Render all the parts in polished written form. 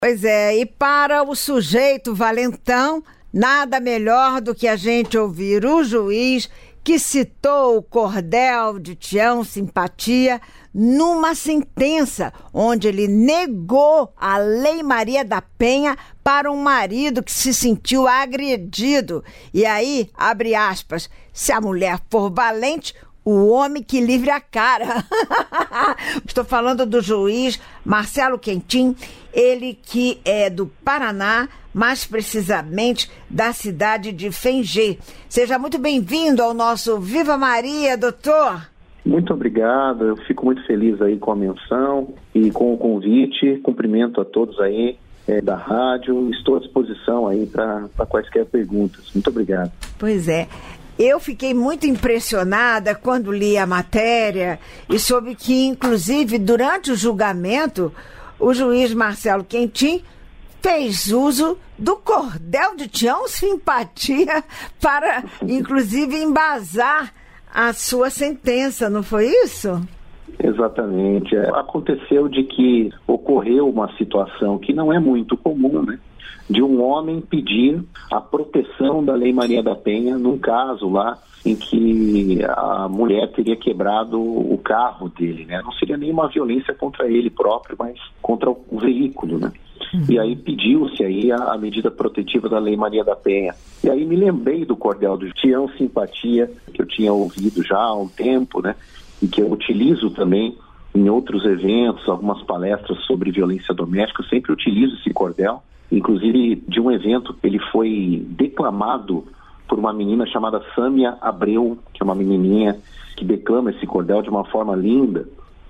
Pois é, e para o sujeito valentão, nada melhor do que a gente ouvir o juiz que citou o cordel de Tião Simpatia numa sentença onde ele negou a Lei Maria da Penha para um marido que se sentiu agredido. E aí, abre aspas, se a mulher for valente, o homem que livre a cara. Estou falando do juiz Marcelo Quentin, ele que é do Paraná, mais precisamente da cidade de Fengê. Seja muito bem-vindo ao nosso Viva Maria, doutor. Muito obrigado, eu fico muito feliz aí com a menção e com o convite. Cumprimento a todos aí da rádio, estou à disposição aí para quaisquer perguntas. Muito obrigado. Pois é. Eu fiquei muito impressionada quando li a matéria e soube que, inclusive, durante o julgamento, o juiz Marcelo Quentin fez uso do cordel de Tião Simpatia para, inclusive, embasar a sua sentença, não foi isso? Exatamente. Aconteceu de que ocorreu uma situação que não é muito comum, né? De um homem pedir a proteção da Lei Maria da Penha num caso lá em que a mulher teria quebrado o carro dele, né? Não seria nenhuma violência contra ele próprio, mas contra o veículo, né? E aí pediu-se aí a medida protetiva da Lei Maria da Penha. E aí me lembrei do cordel do Tião Simpatia, que eu tinha ouvido já há um tempo, né? E que eu utilizo também em outros eventos, algumas palestras sobre violência doméstica, eu sempre utilizo esse cordel. Inclusive, de um evento, ele foi declamado por uma menina chamada Sâmia Abreu, que é uma menininha que declama esse cordel de uma forma linda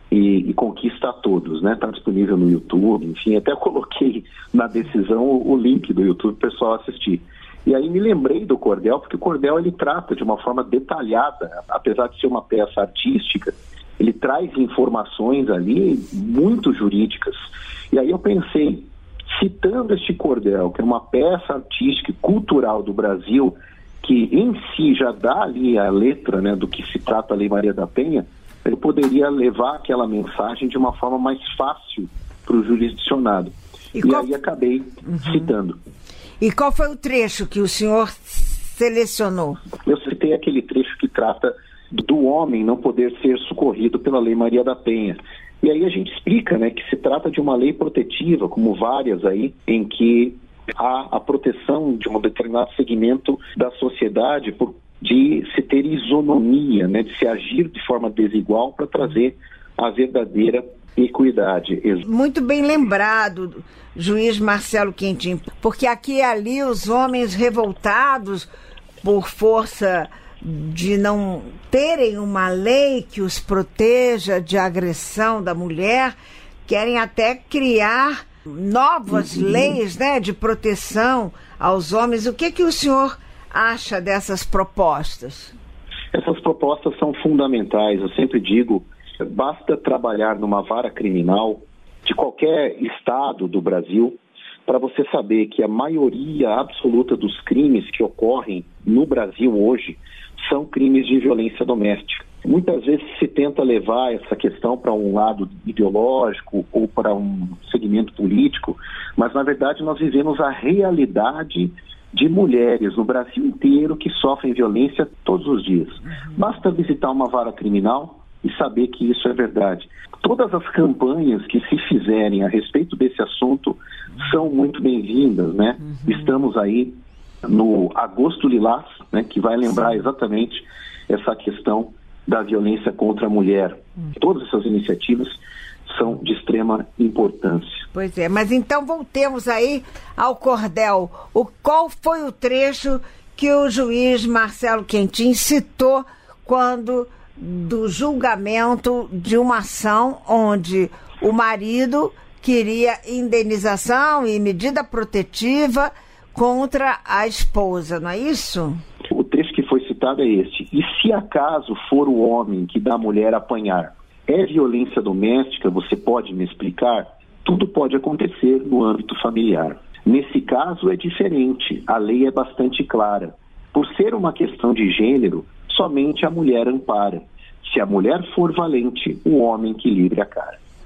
e conquista a todos, né? Está disponível no YouTube, enfim, até eu coloquei na decisão o link do YouTube para o pessoal assistir. E aí me lembrei do cordel, porque o cordel ele trata de uma forma detalhada, apesar de ser uma peça artística, ele traz informações ali muito jurídicas. E aí eu pensei, citando este cordel, que é uma peça artística e cultural do Brasil, que em si já dá ali a letra, né, do que se trata a Lei Maria da Penha, eu poderia levar aquela mensagem de uma forma mais fácil para o jurisdicionado. E aí acabei citando. E qual foi o trecho que o senhor selecionou? Eu citei aquele trecho que trata do homem não poder ser socorrido pela Lei Maria da Penha. E aí a gente explica, né, que se trata de uma lei protetiva, como várias aí, em que há a proteção de um determinado segmento da sociedade de se ter isonomia, né, de se agir de forma desigual para trazer a verdadeira equidade. Muito bem lembrado, juiz Marcelo Quentin, porque aqui e ali os homens revoltados por força de não terem uma lei que os proteja de agressão da mulher, querem até criar novas leis, né, de proteção aos homens. O que o senhor acha dessas propostas? Essas propostas são fundamentais. Eu sempre digo, basta trabalhar numa vara criminal de qualquer estado do Brasil para você saber que a maioria absoluta dos crimes que ocorrem no Brasil hoje são crimes de violência doméstica. Muitas vezes se tenta levar essa questão para um lado ideológico ou para um segmento político, mas na verdade nós vivemos a realidade de mulheres no Brasil inteiro que sofrem violência todos os dias. Basta visitar uma vara criminal e saber que isso é verdade. Todas as campanhas que se fizerem a respeito desse assunto são muito bem-vindas, né? Estamos aí no Agosto Lilás, né, que vai lembrar exatamente essa questão da violência contra a mulher. Todas essas iniciativas são de extrema importância. Pois é, mas então voltemos aí ao cordel. Qual foi o trecho que o juiz Marcelo Quentin citou quando do julgamento de uma ação onde o marido queria indenização e medida protetiva contra a esposa, não é isso? O trecho que foi citado é este. E se acaso for o homem que dá a mulher apanhar, é violência doméstica, você pode me explicar? Tudo pode acontecer no âmbito familiar. Nesse caso é diferente, a lei é bastante clara. Por ser uma questão de gênero, somente a mulher ampara. Se a mulher for valente, o homem que livre a cara.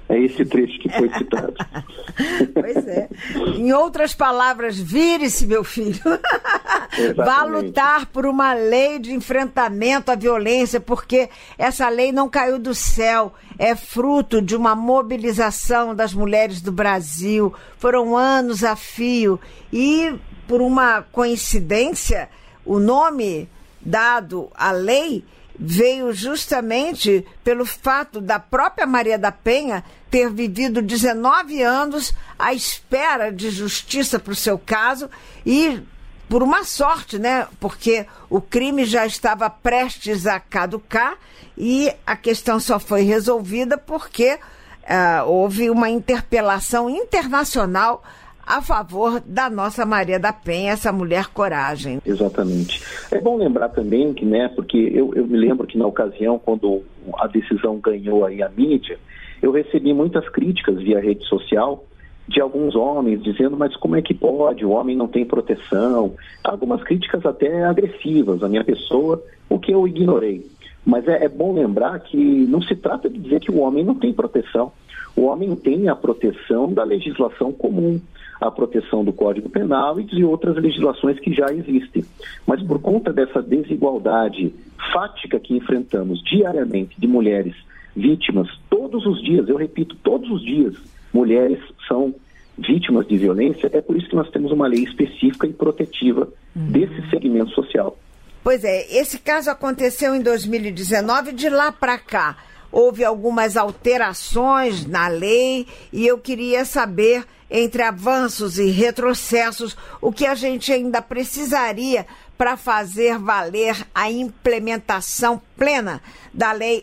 É esse trecho que foi citado. Pois é. Em outras palavras, vire-se, meu filho. Vá lutar por uma lei de enfrentamento à violência, porque essa lei não caiu do céu. É fruto de uma mobilização das mulheres do Brasil. Foram anos a fio. E, por uma coincidência, o nome dado à lei veio justamente pelo fato da própria Maria da Penha ter vivido 19 anos à espera de justiça para o seu caso e por uma sorte, né? Porque o crime já estava prestes a caducar e a questão só foi resolvida porque houve uma interpelação internacional a favor da nossa Maria da Penha, essa mulher coragem. Exatamente. É bom lembrar também que, né, porque eu me lembro que na ocasião, quando a decisão ganhou aí a mídia, eu recebi muitas críticas via rede social de alguns homens dizendo, mas como é que pode? O homem não tem proteção. Algumas críticas até agressivas à minha pessoa, o que eu ignorei. Mas é bom lembrar que não se trata de dizer que o homem não tem proteção. O homem tem a proteção da legislação comum, a proteção do Código Penal e de outras legislações que já existem. Mas por conta dessa desigualdade fática que enfrentamos diariamente de mulheres vítimas, todos os dias, eu repito, todos os dias, mulheres são vítimas de violência, é por isso que nós temos uma lei específica e protetiva desse segmento social. Pois é, esse caso aconteceu em 2019, de lá para cá houve algumas alterações na lei e eu queria saber, entre avanços e retrocessos, o que a gente ainda precisaria para fazer valer a implementação plena da Lei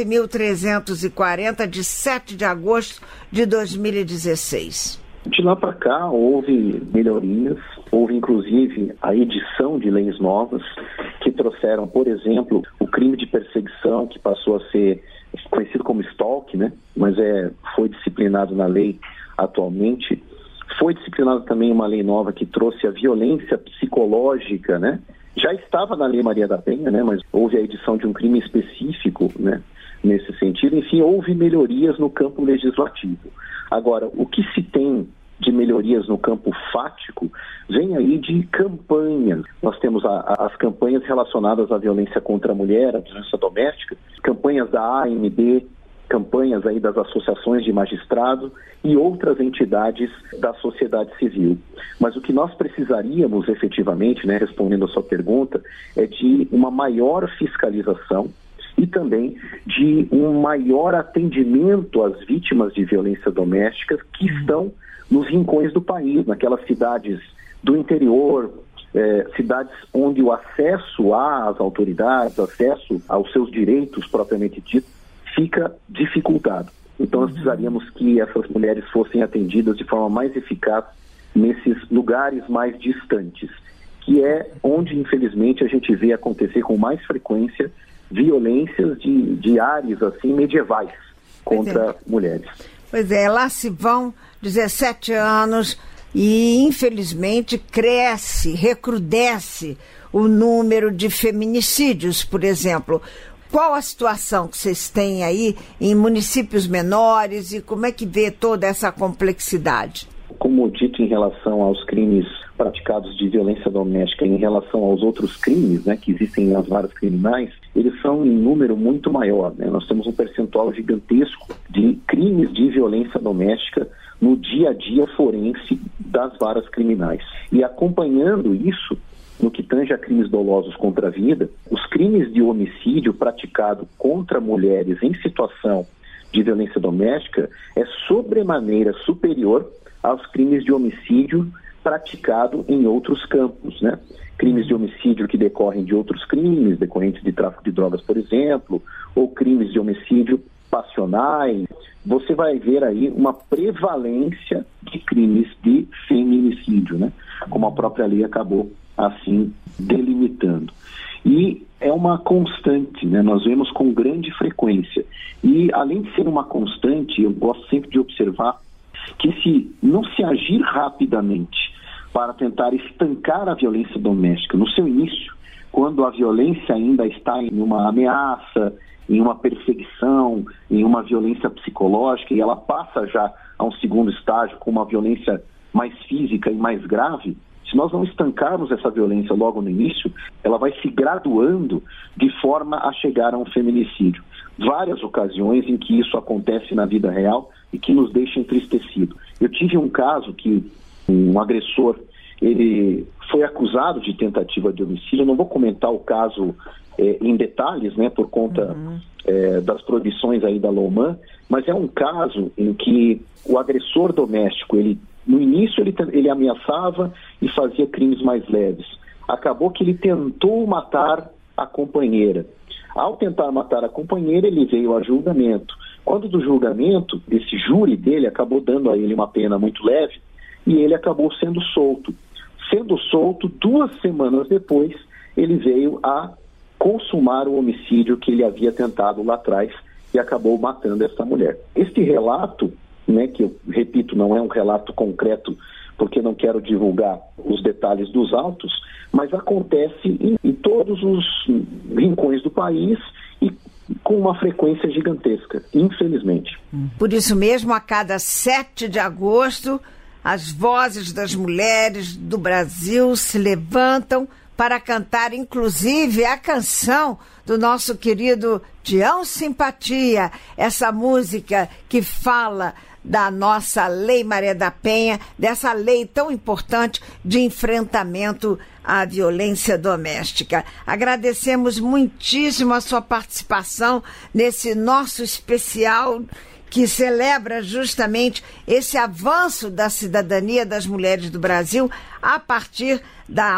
11.340, de 7 de agosto de 2016. De lá para cá houve melhorias, houve inclusive a edição de leis novas que trouxeram, por exemplo, o crime de perseguição, que passou a ser conhecido como stalk, né? Mas foi disciplinado na lei atualmente. Foi disciplinada também uma lei nova que trouxe a violência psicológica, né? Já estava na Lei Maria da Penha, né? Mas houve a edição de um crime específico, né? Nesse sentido. Enfim, houve melhorias no campo legislativo. Agora, o que se tem de melhorias no campo fático vem aí de campanhas. Nós temos as campanhas relacionadas à violência contra a mulher, à violência doméstica, campanhas da AMB, campanhas aí das associações de magistrados e outras entidades da sociedade civil. Mas o que nós precisaríamos efetivamente, né, respondendo a sua pergunta, é de uma maior fiscalização e também de um maior atendimento às vítimas de violência doméstica que estão nos rincões do país, naquelas cidades do interior, cidades onde o acesso às autoridades, acesso aos seus direitos propriamente dito, fica dificultado. Então nós precisaríamos que essas mulheres fossem atendidas de forma mais eficaz nesses lugares mais distantes, que é onde infelizmente a gente vê acontecer com mais frequência violências de áreas assim medievais contra mulheres. Pois é, lá se vão 17 anos e infelizmente recrudesce o número de feminicídios, por exemplo. Qual a situação que vocês têm aí em municípios menores e como é que vê toda essa complexidade? Como dito em relação aos crimes praticados de violência doméstica em relação aos outros crimes, né, que existem nas varas criminais, eles são em número muito maior, né? Nós temos um percentual gigantesco de crimes de violência doméstica no dia a dia forense das varas criminais. E acompanhando isso, no que tange a crimes dolosos contra a vida, os crimes de homicídio praticado contra mulheres em situação de violência doméstica é sobremaneira superior aos crimes de homicídio praticado em outros campos, né? Crimes de homicídio que decorrem de outros crimes, decorrentes de tráfico de drogas, por exemplo, ou crimes de homicídio passionais. Você vai ver aí uma prevalência de crimes de feminicídio, né? Como a própria lei acabou assim delimitando. E é uma constante, né? Nós vemos com grande frequência. E além de ser uma constante, eu gosto sempre de observar que se não se agir rapidamente para tentar estancar a violência doméstica no seu início, quando a violência ainda está em uma ameaça, em uma perseguição, em uma violência psicológica, e ela passa já a um segundo estágio com uma violência mais física e mais grave, se nós não estancarmos essa violência logo no início, ela vai se graduando de forma a chegar a um feminicídio. Várias ocasiões em que isso acontece na vida real e que nos deixa entristecido. Eu tive um caso que um agressor, ele foi acusado de tentativa de homicídio. Eu não vou comentar o caso em detalhes, né, por conta das proibições aí da LOMAN, mas é um caso em que o agressor doméstico, no início ele ameaçava e fazia crimes mais leves. Acabou que ele tentou matar a companheira. Ao tentar matar a companheira, ele veio a julgamento. Quando do julgamento, esse júri dele acabou dando a ele uma pena muito leve e ele acabou sendo solto. Sendo solto, 2 semanas depois, ele veio a consumar o homicídio que ele havia tentado lá atrás e acabou matando essa mulher. Este relato, né, que eu repito, não é um relato concreto, porque não quero divulgar os detalhes dos autos, mas acontece em todos os rincões do país e com uma frequência gigantesca, infelizmente. Por isso mesmo, a cada 7 de agosto, as vozes das mulheres do Brasil se levantam para cantar, inclusive, a canção do nosso querido Tião Simpatia, essa música que fala da nossa Lei Maria da Penha, dessa lei tão importante de enfrentamento à violência doméstica. Agradecemos muitíssimo a sua participação nesse nosso especial que celebra justamente esse avanço da cidadania das mulheres do Brasil a partir da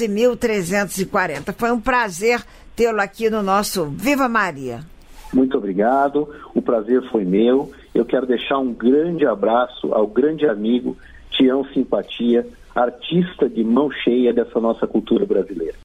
11.340. Foi um prazer tê-lo aqui no nosso Viva Maria. Muito obrigado, o prazer foi meu. Eu quero deixar um grande abraço ao grande amigo Tião Simpatia, artista de mão cheia dessa nossa cultura brasileira.